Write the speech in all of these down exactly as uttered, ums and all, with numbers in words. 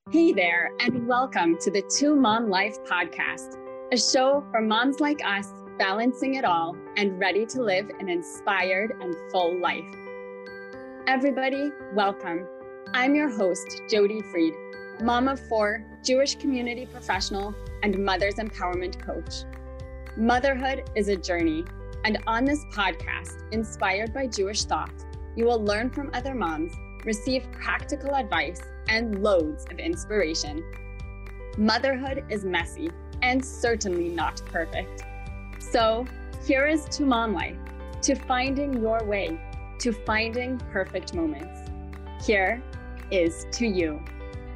Hey there, and welcome to the Two Mom Life podcast, a show for moms like us balancing it all and ready to live an inspired and full life. Everybody, welcome. I'm your host, Jody Freed, mom of four, Jewish community professional, and mother's empowerment coach. Motherhood is a journey, and on this podcast, inspired by Jewish thought, you will learn from other moms, receive practical advice, and loads of inspiration. Motherhood is messy and certainly not perfect. So here is to Mom Life, to finding your way, to finding perfect moments. Here is to you.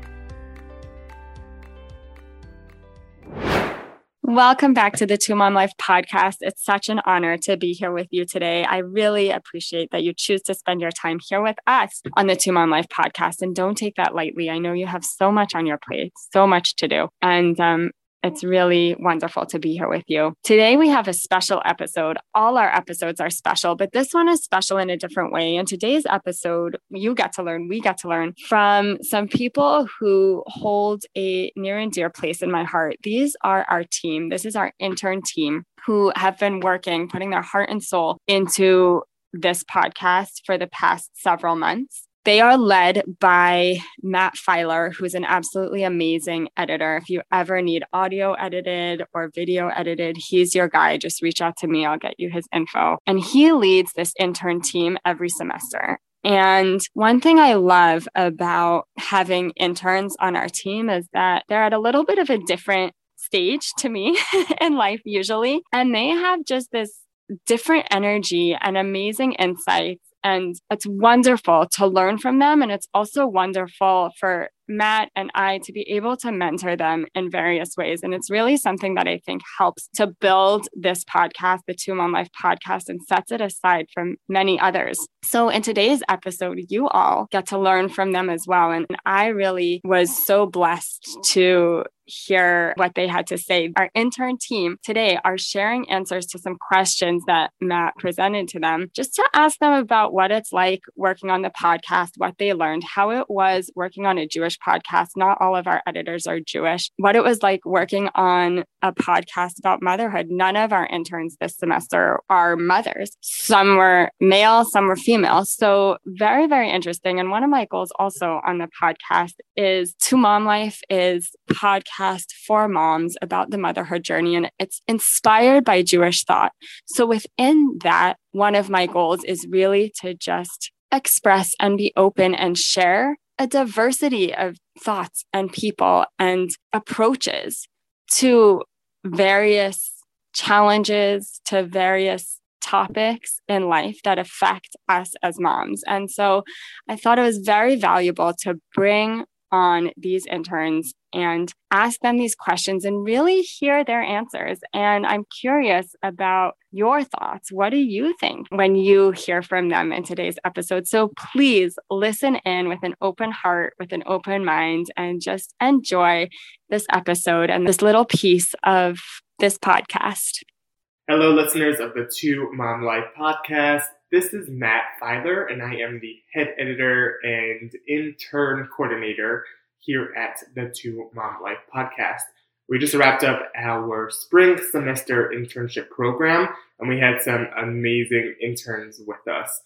Welcome back to the Two Mom Life podcast. It's such an honor to be here with you today. I really appreciate that you choose to spend your time here with us on the Two Mom Life podcast. And don't take that lightly. I know you have so much on your plate, so much to do. And um, it's really wonderful to be here with you. Today, we have a special episode. All our episodes are special, but this one is special in a different way. In today's episode, you get to learn, we get to learn from some people who hold a near and dear place in my heart. These are our team. This is our intern team who have been working, putting their heart and soul into this podcast for the past several months. They are led by Matt Filer, who's an absolutely amazing editor. If you ever need audio edited or video edited, he's your guy. Just reach out to me. I'll get you his info. And he leads this intern team every semester. And one thing I love about having interns on our team is that they're at a little bit of a different stage to me in life usually. And they have just this different energy and amazing insights. And it's wonderful to learn from them. And it's also wonderful for Matt and I to be able to mentor them in various ways. And it's really something that I think helps to build this podcast, the Two Mom Life podcast, and sets it aside from many others. So in today's episode, you all get to learn from them as well. And I really was so blessed to hear what they had to say. Our intern team today are sharing answers to some questions that Matt presented to them, just to ask them about what it's like working on the podcast, what they learned, how it was working on a Jewish podcast. Not all of our editors are Jewish. What it was like working on a podcast about motherhood. None of our interns this semester are mothers. Some were male, some were female. So very, very interesting. And one of my goals also on the podcast is Two Mom Life is podcast for moms about the motherhood journey. And it's inspired by Jewish thought. So within that, one of my goals is really to just express and be open and share a diversity of thoughts and people and approaches to various challenges, to various topics in life that affect us as moms. And so I thought it was very valuable to bring on these interns and ask them these questions and really hear their answers. And I'm curious about your thoughts. What do you think when you hear from them in today's episode? So please listen in with an open heart, with an open mind, and just enjoy this episode and this little piece of this podcast. Hello, listeners of the Two Mom Life podcast. This is Matt Filer, and I am the head editor and intern coordinator here at the Two Mom Life podcast. We just wrapped up our spring semester internship program, and we had some amazing interns with us.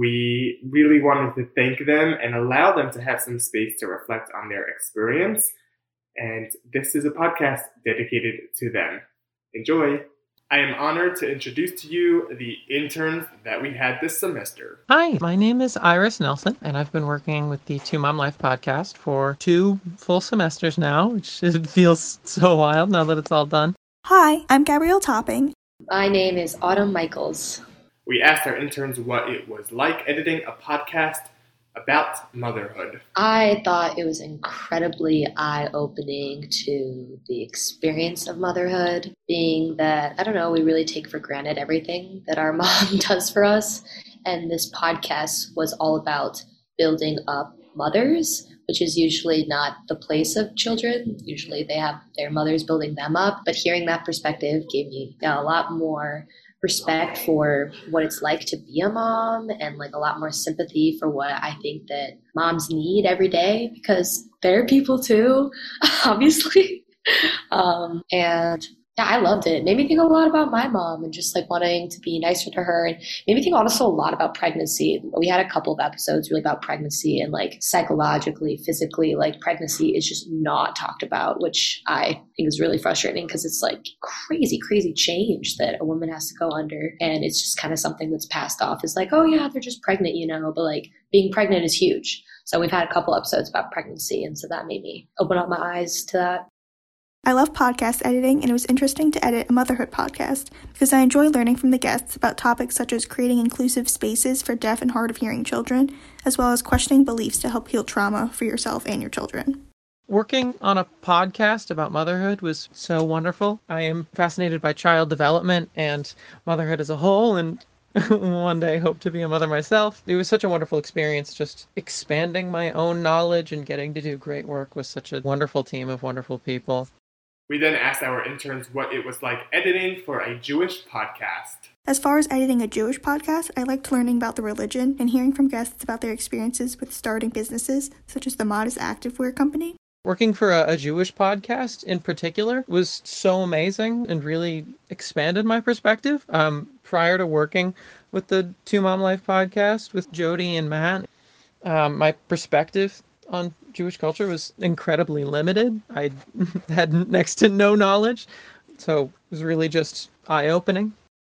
We really wanted to thank them and allow them to have some space to reflect on their experience. And this is a podcast dedicated to them. Enjoy. I am honored to introduce to you the interns that we had this semester. Hi, my name is Iris Nelson, and I've been working with the Two Mom Life podcast for two full semesters now, which feels so wild now that it's all done. Hi, I'm Gabrielle Topping. My name is Autumn Michaels. We asked our interns what it was like editing a podcast about motherhood. I thought it was incredibly eye-opening to the experience of motherhood, being that, I don't know, we really take for granted everything that our mom does for us. And this podcast was all about building up mothers, which is usually not the place of children. Usually they have their mothers building them up. But hearing that perspective gave me a lot more respect for what it's like to be a mom, and like a lot more sympathy for what I think that moms need every day, because they're people too, obviously. Um, and yeah, I loved it. It made me think a lot about my mom and just like wanting to be nicer to her, and made me think also a lot about pregnancy. We had a couple of episodes really about pregnancy and like psychologically, physically, like pregnancy is just not talked about, which I think is really frustrating because it's like crazy, crazy change that a woman has to go under. And it's just kind of something that's passed off as like, oh yeah, they're just pregnant, you know, but like being pregnant is huge. So we've had a couple episodes about pregnancy. And so that made me open up my eyes to that. I love podcast editing, and it was interesting to edit a motherhood podcast because I enjoy learning from the guests about topics such as creating inclusive spaces for deaf and hard of hearing children, as well as questioning beliefs to help heal trauma for yourself and your children. Working on a podcast about motherhood was so wonderful. I am fascinated by child development and motherhood as a whole, and one day hope to be a mother myself. It was such a wonderful experience, just expanding my own knowledge and getting to do great work with such a wonderful team of wonderful people. We then asked our interns what it was like editing for a Jewish podcast. As far as editing a Jewish podcast, I liked learning about the religion and hearing from guests about their experiences with starting businesses, such as the Modest Activewear Company. Working for a, a Jewish podcast in particular was so amazing and really expanded my perspective. Um, prior to working with the Two Mom Life podcast with Jody and Matt, um, my perspective on Jewish culture was incredibly limited. I had next to no knowledge, so it was really just eye-opening.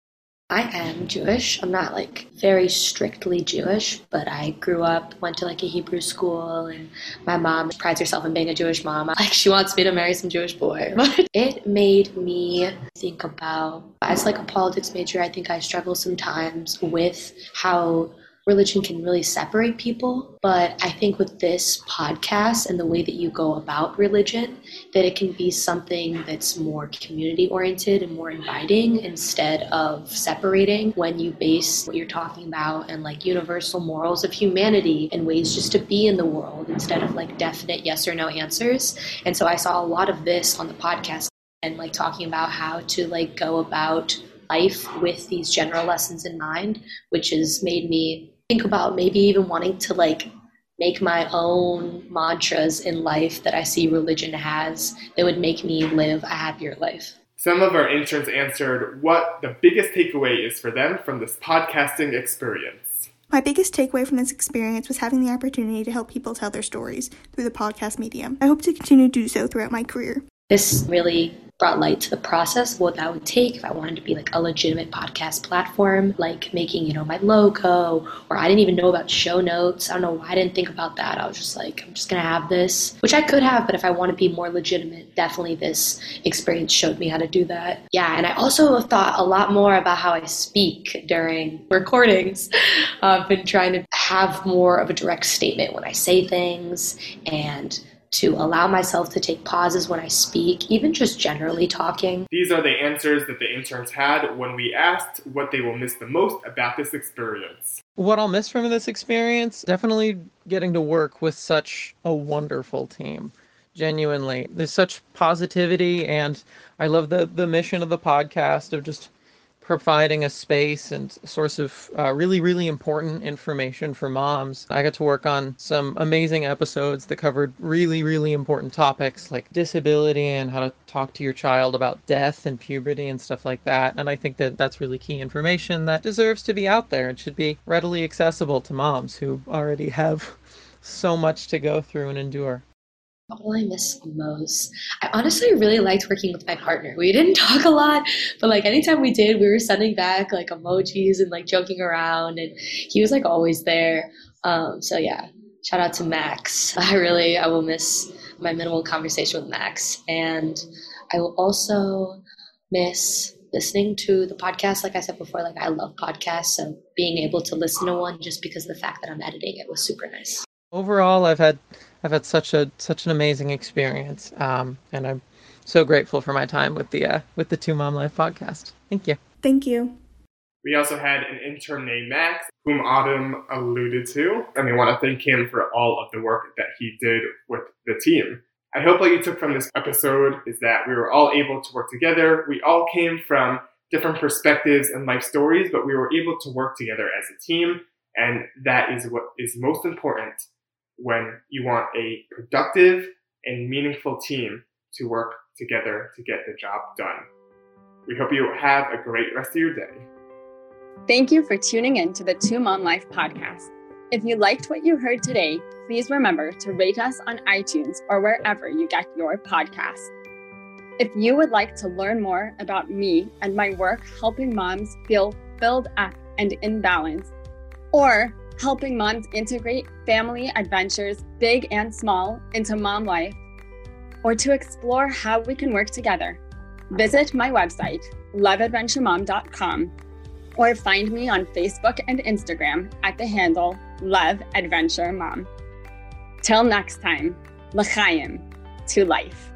I am Jewish. I'm not like very strictly Jewish, but I grew up, went to like a Hebrew school, and my mom prides herself on being a Jewish mom. Like she wants me to marry some Jewish boy. But it made me think about, as like a politics major, I think I struggle sometimes with how religion can really separate people. But I think with this podcast and the way that you go about religion, that it can be something that's more community oriented and more inviting instead of separating, when you base what you're talking about and like universal morals of humanity and ways just to be in the world instead of like definite yes or no answers. And so I saw a lot of this on the podcast and like talking about how to like go about life with these general lessons in mind, which has made me think about maybe even wanting to like make my own mantras in life that I see religion has that would make me live a happier life. Some of our interns answered what the biggest takeaway is for them from this podcasting experience. My biggest takeaway from this experience was having the opportunity to help people tell their stories through the podcast medium. I hope to continue to do so throughout my career. This really brought light to the process of what that would take if I wanted to be like a legitimate podcast platform, like making, you know, my logo, or I didn't even know about show notes. I don't know why I didn't think about that. I was just like, I'm just going to have this, which I could have, but if I want to be more legitimate, definitely this experience showed me how to do that. Yeah, and I also thought a lot more about how I speak during recordings. Uh, I've been trying to have more of a direct statement when I say things, and to allow myself to take pauses when I speak, even just generally talking. These are the answers that the interns had when we asked what they will miss the most about this experience. What I'll miss from this experience, definitely getting to work with such a wonderful team. Genuinely. There's such positivity, and I love the, the mission of the podcast of just providing a space and a source of uh, really, really important information for moms. I got to work on some amazing episodes that covered really, really important topics like disability and how to talk to your child about death and puberty and stuff like that. And I think that that's really key information that deserves to be out there and should be readily accessible to moms who already have so much to go through and endure. What will I miss most? I honestly really liked working with my partner. We didn't talk a lot, but like anytime we did, we were sending back like emojis and like joking around, and he was like always there. Um, so yeah, shout out to Max. I really, I will miss my minimal conversation with Max. And I will also miss listening to the podcast. Like I said before, like I love podcasts. So being able to listen to one just because of the fact that I'm editing it was super nice. Overall, I've had I've had such a such an amazing experience, um, and I'm so grateful for my time with the uh, with the Two Mom Life podcast. Thank you. Thank you. We also had an intern named Max, whom Autumn alluded to, and we want to thank him for all of the work that he did with the team. I hope what you took from this episode is that we were all able to work together. We all came from different perspectives and life stories, but we were able to work together as a team, and that is what is most important. when you want a productive and meaningful team to work together to get the job done. We hope you have a great rest of your day. Thank you for tuning in to the Two Mom Life podcast. If you liked what you heard today, please remember to rate us on iTunes or wherever you get your podcasts. If you would like to learn more about me and my work helping moms feel filled up and in balance, or helping moms integrate family adventures, big and small, into mom life, or to explore how we can work together, visit my website, love adventure mom dot com, or find me on Facebook and Instagram at the handle Love Adventure Mom. Till next time, l'chaim, to life.